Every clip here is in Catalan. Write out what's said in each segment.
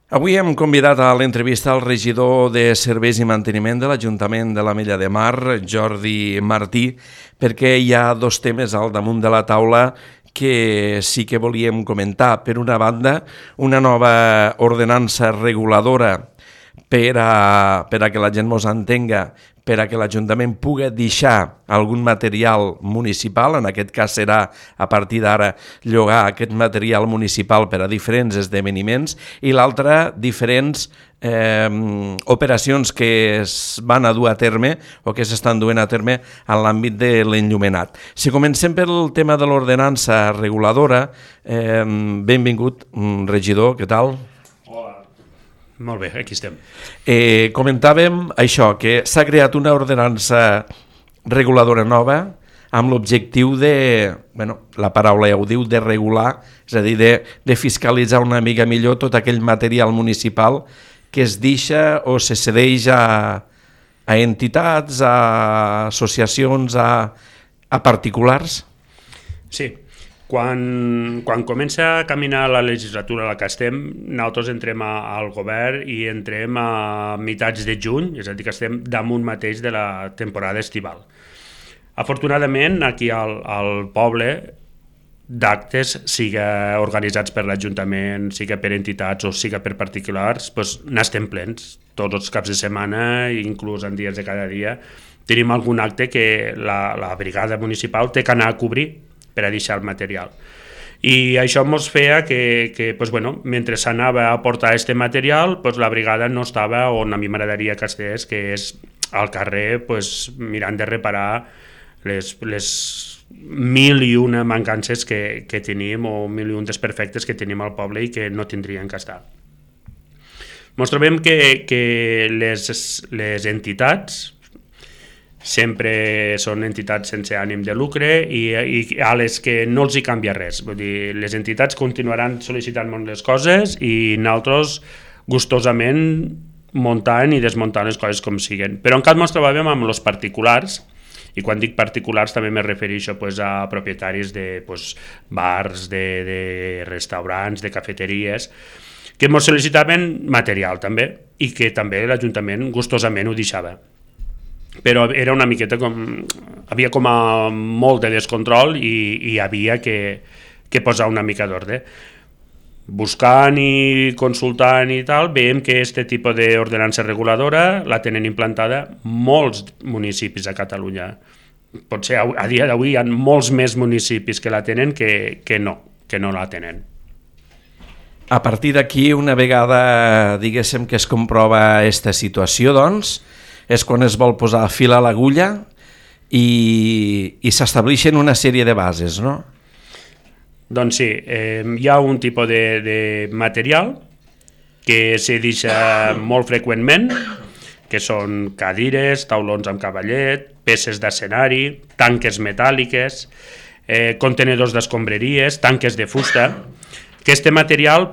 Avui hem convidat a l'entrevista al regidor de Serveis i Manteniment de l'Ajuntament de l'Ametlla de Mar, Jordi Martí, perquè hi ha dos temes al damunt de la taula que sí que volíem comentar. Per una banda, una nova ordenança reguladora per a que la gent mos entenga, per a que l'Ajuntament pugui deixar algun material municipal, en aquest cas serà a partir d'ara llogar aquest material municipal per a diferents esdeveniments, i l'altra, diferents operacions que es van a dur a terme o que s'estan duent a terme en l'àmbit de l'enllumenat. Si comencem pel tema de l'ordenança reguladora, benvingut, regidor, què tal? Molt bé, aquí estem. Comentàvem això, que s'ha creat una ordenança reguladora nova amb l'objectiu de, la paraula ja ho diu, de regular, és a dir, de fiscalitzar una mica millor tot aquell material municipal que es deixa o se cedeix a entitats, a associacions, a particulars. Sí. Quan comença a caminar la legislatura a la que estem, nosaltres entrem al govern i entrem a meitats de juny, és a dir, que estem damunt mateix de la temporada estival. Afortunadament, aquí al poble, d'actes, siga organitzats per l'Ajuntament, siga per entitats o siga per particulars, n'estem plens. Tots els caps de setmana, inclús en dies de cada dia, tenim algun acte que la brigada municipal té que anar a cobrir per a deixar el material. I això ens feia que mentre s'anava a portar aquest material, la brigada no estava on a mi m'agradaria que estigués, que és al carrer mirant de reparar les 1.001 mancances que tenim o 1.001 desperfectes que tenim al poble i que no tindrien que estar. Ens trobem que les entitats sempre són entitats sense ànim de lucre i a les que no els hi canvia res. Vull dir, les entitats continuaran sol·licitant molt les coses i nosaltres gustosament muntant i desmuntant les coses com siguen. Però en canvi ens trobàvem amb els particulars, i quan dic particulars també me refereixo a propietaris de bars, de restaurants, de cafeteries, que ens sol·licitaven material també i que també l'Ajuntament gustosament ho deixava. Però era una miqueta havia com a molt de descontrol i havia que posar una mica d'ordre. Buscant i consultant i tal, veiem que aquest tipus d'ordenança reguladora la tenen implantada molts municipis a Catalunya. Potser a dia d'avui hi ha molts més municipis que la tenen que no la tenen. A partir d'aquí, una vegada diguéssim que es comprova aquesta situació, doncs, és quan es vol posar fil a l'agulla i s'estableixen una sèrie de bases, no? Doncs sí, hi ha un tipus de material que se deixa molt freqüentment, que són cadires, taulons amb cavallet, peces d'escenari, tanques metàl·liques, contenedors d'escombraries, tanques de fusta. Que este material,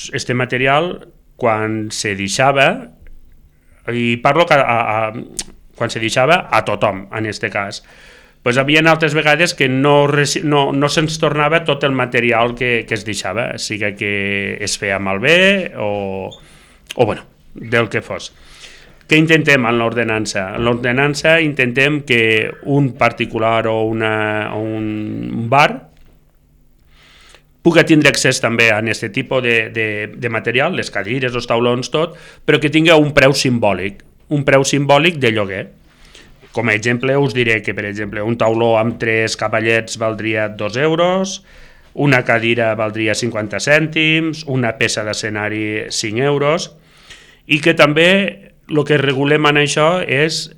quan se deixava, i parlo quan se deixava a tothom, en aquest cas. Hi havia altres vegades que no se'ns tornava tot el material que es deixava, sigui que es feia malbé o del que fos. Què intentem en l'ordenança? En l'ordenança intentem que un particular o un bar pugui tindre accés també a aquest tipus de material, les cadires, els taulons, tot, però que tingui un preu simbòlic de lloguer. Com a exemple us diré que, per exemple, un tauló amb 3 cavallets valdria 2 euros, una cadira valdria 50 cèntims, una peça d'escenari 5 euros, i que també el que regulem en això és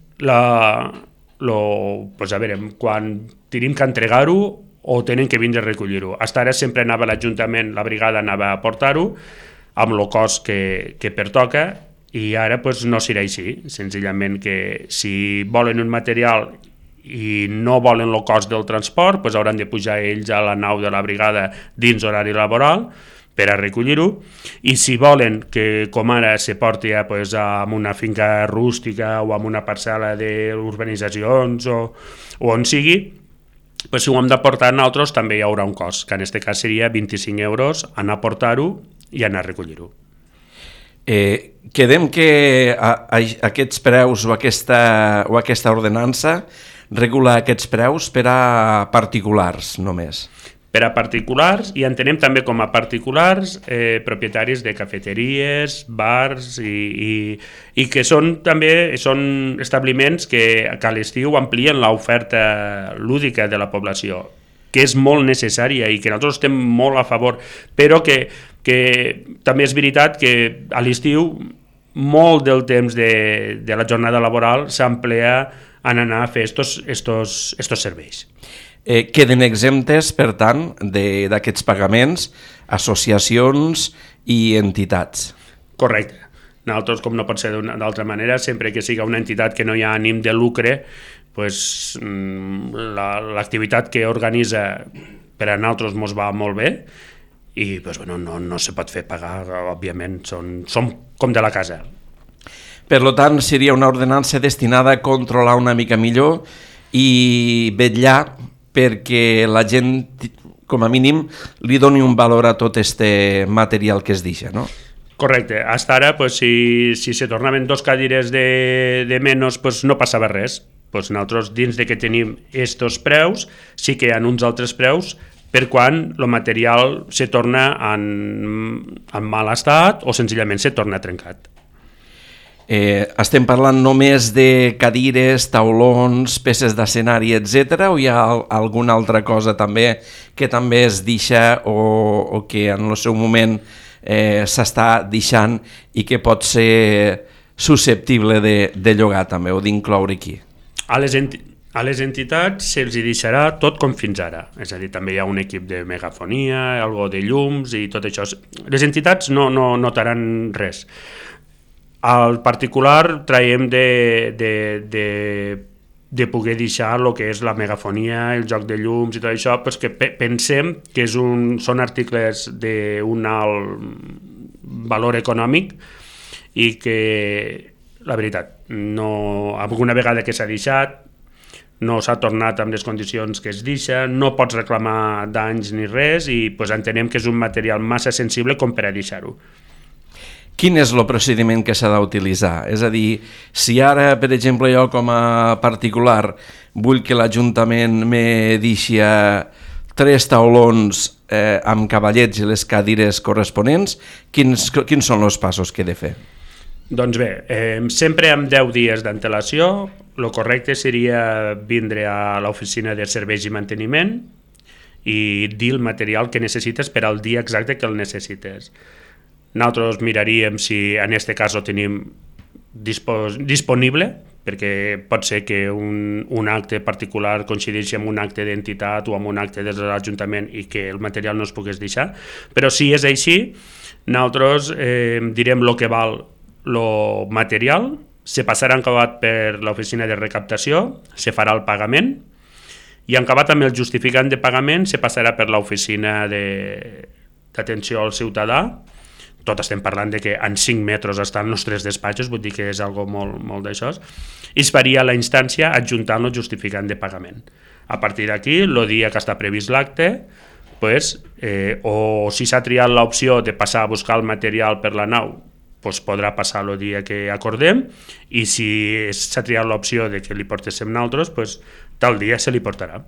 quan tenim que entregar-ho o tenen que vindre a recollir-ho. Fins ara sempre anava l'Ajuntament, la brigada anava a portar-ho amb el cost que pertoca i ara no serà així. Senzillament que si volen un material i no volen el cost del transport, hauran de pujar ells a la nau de la brigada dins horari laboral per a recollir-ho, i si volen que com ara se porti a una finca rústica o a una parcel·la d'urbanitzacions o on sigui, si ho hem de portar nosaltres també hi haurà un cost, que en aquest cas seria 25 euros anar a portar-ho i anar a recollir-ho. Quedem que aquests preus o aquesta ordenança regula aquests preus per a particulars només. Per a particulars, i entenem també com a particulars propietaris de cafeteries, bars i que són també establiments que a l'estiu amplien l'oferta lúdica de la població, que és molt necessària i que nosaltres estem molt a favor, però que també és veritat que a l'estiu molt del temps de la jornada laboral s'emplea en anar a fer estos serveis. Queden exemptes, per tant, d'aquests pagaments, associacions i entitats. Correcte. Nosaltres, com no pot ser d'altra manera, sempre que siga una entitat que no hi ha ànim de lucre, pues, l'activitat que organitza per a nosaltres ens va molt bé i pues, bueno, no se pot fer pagar, òbviament, som com de la casa. Per tant, seria una ordenança destinada a controlar una mica millor i vetllar perquè la gent, com a mínim, li doni un valor a tot este material que es deixa, no? Correcte. Hasta ara, pues, si se tornaven 2 cadires de menys, pues, no passava res. Pues, nosaltres, dins de que tenim estos preus, sí que hi ha uns altres preus per quan el material se torna en mal estat o senzillament se torna trencat. Estem parlant només de cadires, taulons, peces d'escenari, etc. o hi ha alguna altra cosa també que també es deixa o que en el seu moment s'està deixant i que pot ser susceptible de llogar també o d'incloure aquí? A les entitats se'ls deixarà tot com fins ara, és a dir, també hi ha un equip de megafonia, algo de llums i tot això. Les entitats no notaran res. Al particular traiem de poder deixar el que és la megafonia, el joc de llums i tot això, perquè pensem que són articles d'un alt valor econòmic i que, la veritat, alguna vegada que s'ha deixat no s'ha tornat amb les condicions que es deixa, no pots reclamar danys ni res i pues, entenem que és un material massa sensible com per a deixar-ho. Quin és el procediment que s'ha d'utilitzar? És a dir, si ara, per exemple, jo com a particular vull que l'Ajuntament me deixi 3 taulons amb cavallets i les cadires corresponents, quins són els passos que he de fer? Doncs bé, sempre amb 10 dies d'antelació, el correcte seria vindre a l'oficina de serveis i manteniment i dir el material que necessites per al dia exacte que el necessites. Nosaltres miraríem si en aquest cas ho tenim disponible, perquè pot ser que un acte particular coincideixi amb un acte d'entitat o amb un acte de l'Ajuntament i que el material no es pogués deixar, però si és així, nosaltres direm el que val el material, se passarà acabat per l'oficina de recaptació, se farà el pagament i acabat amb el justificant de pagament se passarà per l'oficina d'atenció al ciutadà. Tot estem parlant de que en 5 metres estan els 3 despatxos, vull dir que és algo molt d'això, i es faria la instància adjuntant el justificant de pagament. A partir d'aquí, el dia que està previst l'acte, pues, o si s'ha triat l'opció de passar a buscar el material per la nau, pues podrà passar el dia que acordem, i si s'ha triat l'opció de que li portéssim nosaltres, pues, tal dia se li portarà.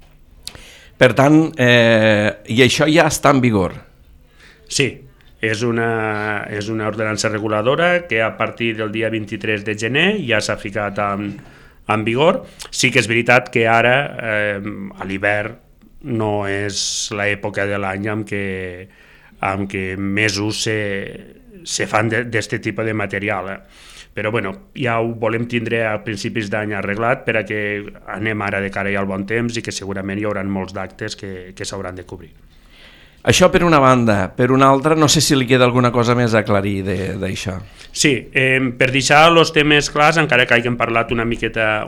Per tant, i això ja està en vigor? Sí. És una ordenança reguladora que a partir del dia 23 de gener ja s'ha ficat en vigor. Sí que és veritat que ara, a l'hivern, no és l'època de l'any en què més ús se fan d'aquest tipus de material. Però bueno, ja ho volem tindre a principis d'any arreglat per a que anem ara de cara al bon temps i que segurament hi haurà molts d'actes que s'hauran de cobrir. Això per una banda. Per una altra, no sé si li queda alguna cosa més a aclarir d'això. Sí, per deixar els temes clars, encara que hàgim parlat una miqueta,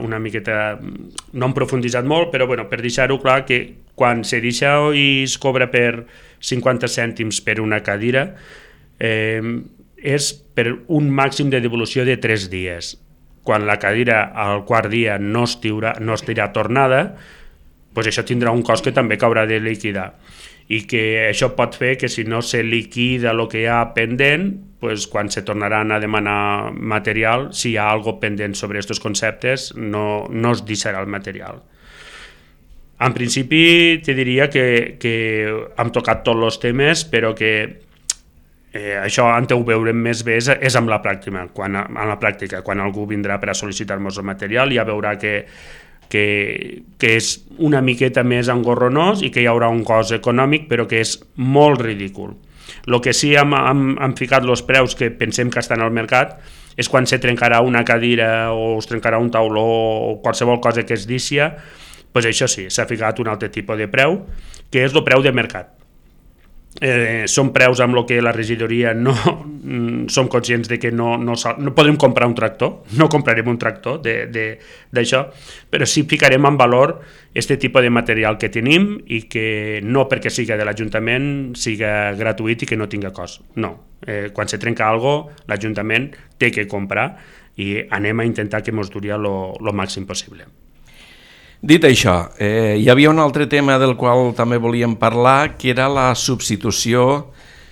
no hem profunditzat molt, però bueno, per deixar-ho clar que quan se deixa i es cobra per 50 cèntims per una cadira, és per un màxim de devolució de 3 dies. Quan la cadira al quart dia no estirà tornada, doncs això tindrà un cost que també haurà de liquidar. I que això pot fer que si no se liquida el que hi ha pendent, pues, quan se tornaran a demanar material, si hi ha algo pendent sobre aquests conceptes, no es deixarà el material. En principi, te diria que hem tocat tots els temes, però que això on ho veurem més bé és amb la pràctica. Quan algú vindrà per a sol·licitar-nos el material, ja veurà que és una miqueta més engorronós i que hi haurà un cost econòmic, però que és molt ridícul. El que sí hem ficat els preus que pensem que estan al mercat és quan se trencarà una cadira o es trencarà un tauló o qualsevol cosa que es deixi, doncs això sí, s'ha ficat un altre tipus de preu, que és el preu de mercat. Són preus amb el que la regidoria no som conscients de que no podrem comprar un tractor, no comprarem un tractor d'això, però sí ficarem en valor aquest tipus de material que tenim i que no perquè siga de l'Ajuntament siga gratuït i que no tinga cost. No, quan se trenca alguna cosa, l'Ajuntament té que comprar i anem a intentar que ens duri el màxim possible. Dit això, hi havia un altre tema del qual també volíem parlar, que era la substitució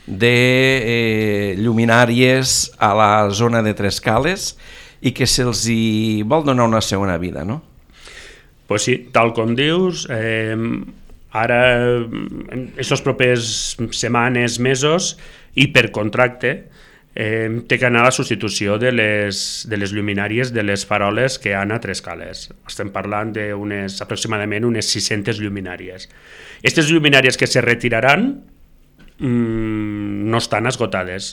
de lluminàries a la zona de Trescales i que se'ls hi vol donar una segona vida, no? Pues sí, tal com dius, ara, aquestes propers setmanes, mesos, i per contracte, té que anar a la substitució de les lluminàries de les faroles que hi ha a Trescales. Estem parlant aproximadament unes 600 lluminàries. Aquestes lluminàries que se retiraran no estan esgotades.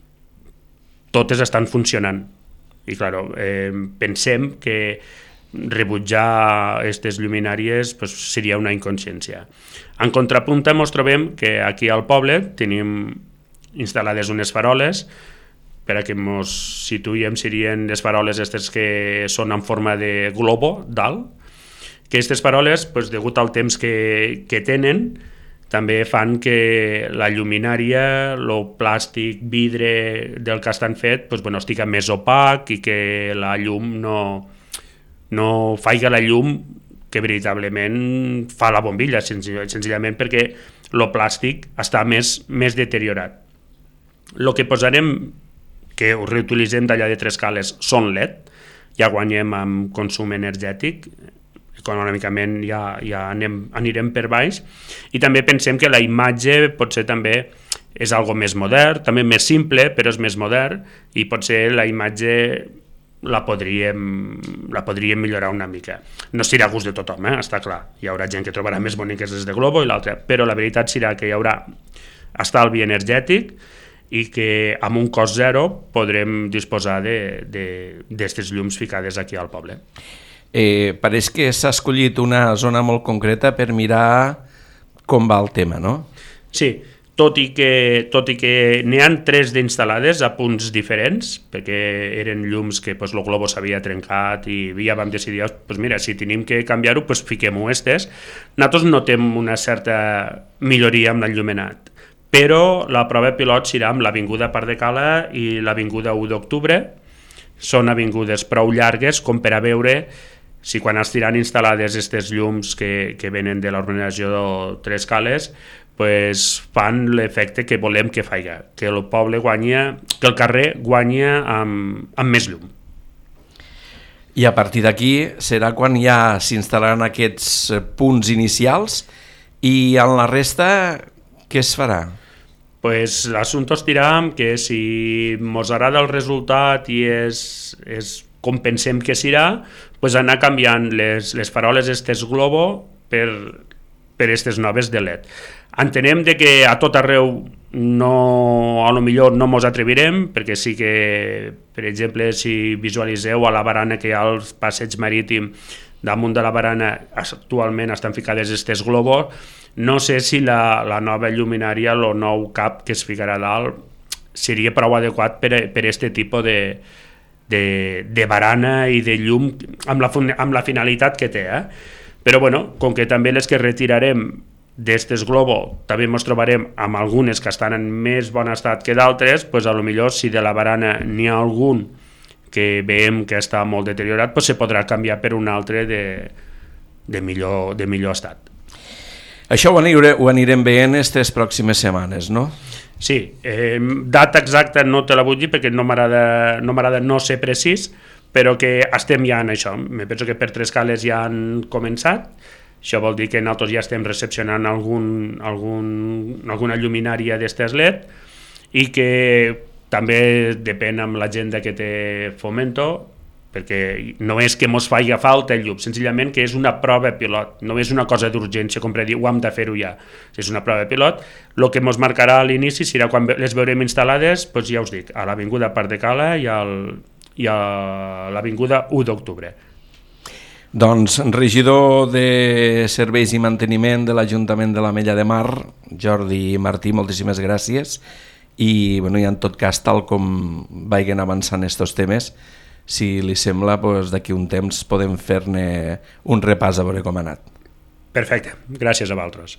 Totes estan funcionant. I clar, pensem que rebutjar aquestes lluminàries seria una inconsciència. En contrapunta ens trobem que aquí al poble tenim instal·lades unes faroles, per a que ens situem serien les faroles aquestes que són en forma de globo dalt, que aquestes faroles, degut al temps que tenen, també fan que la lluminària, el plàstic, vidre del que estan fet, estigui més opac i que la llum no faiga la llum que veritablement fa la bombilla, senzillament perquè el plàstic està més deteriorat. El que posarem, que ho reutilitzem d'allà de Trescales, són LED, ja guanyem amb consum energètic, econòmicament ja anirem per baix, i també pensem que la imatge potser també és algo més modern, també més simple, però és més modern, i potser la imatge la podríem millorar una mica. No serà a gust de tothom, està clar, hi haurà gent que trobarà més boniques les de globo i l'altra, però la veritat serà que hi haurà estalvi energètic i que amb un cost zero podrem disposar d'aquestes llums ficades aquí al poble. Pareix que s'ha escollit una zona molt concreta per mirar com va el tema, no? Sí, tot i que n'hi ha 3 d'instal·lades a punts diferents, perquè eren llums que el globo s'havia trencat i ja vam decidir, mira, si tenim que canviar-ho, fiquem-ho aquestes. Nosaltres notem una certa milloria amb l'enllumenat, però la prova pilot serà amb l'Avinguda Pardecala i l'Avinguda 1 d'Octubre. Són avingudes prou llargues com per a veure si quan estiran instal·lades aquestes llums que venen de l'urbanització de Trescales fan l'efecte que volem que faci, que el poble guanya, que el carrer guanya amb més llum. I a partir d'aquí serà quan ja s'instal·laran aquests punts inicials i en la resta què es farà? L'assumpte estirà que si ens agrada el resultat i és com pensem que serà, anar canviant les faroles aquestes globo per aquestes noves de LED. Entenem que a tot arreu a lo millor no ens atrevirem, perquè sí que, per exemple, si visualiseu a la barana que hi ha al passeig marítim, damunt de la barana actualment estan ficades aquestes globos. No sé si la nova lluminària, el nou cap que es ficarà dalt, seria prou adequat per aquest tipus de barana i de llum amb la finalitat que té. Però com que també les que retirarem d'aquestes globo també ens trobarem amb algunes que estan en més bon estat que d'altres, a lo millor si de la barana n'hi ha algun que veiem que està molt deteriorat, se podrà canviar per un altre de millor estat. Això ho anirem veient aquestes pròximes setmanes, no? Sí, data exacta no te la vull dir perquè no m'agrada no ser precís, però que estem ja en això. Me penso que per 3 cales ja han començat. Això vol dir que nosaltres ja estem recepcionant alguna lluminària d'estes LED i que també depèn amb l'agenda que té Fomento, perquè no és que mos faci falta el llum, senzillament que és una prova pilot, no és una cosa d'urgència com per dir ho hem de fer-ho ja, és una prova pilot. El que mos marcarà a l'inici serà quan les veurem instal·lades, doncs ja us dic, a l'Avinguda Parc de Cala i a l'Avinguda 1 d'octubre. Doncs regidor de Serveis i Manteniment de l'Ajuntament de l'Ametlla de Mar, Jordi Martí, moltíssimes gràcies, i bueno, en tot cas, tal com vagin avançant estos temes, si li sembla, doncs, d'aquí un temps podem fer-ne un repàs a veure com ha anat. Perfecte, gràcies a vosaltres.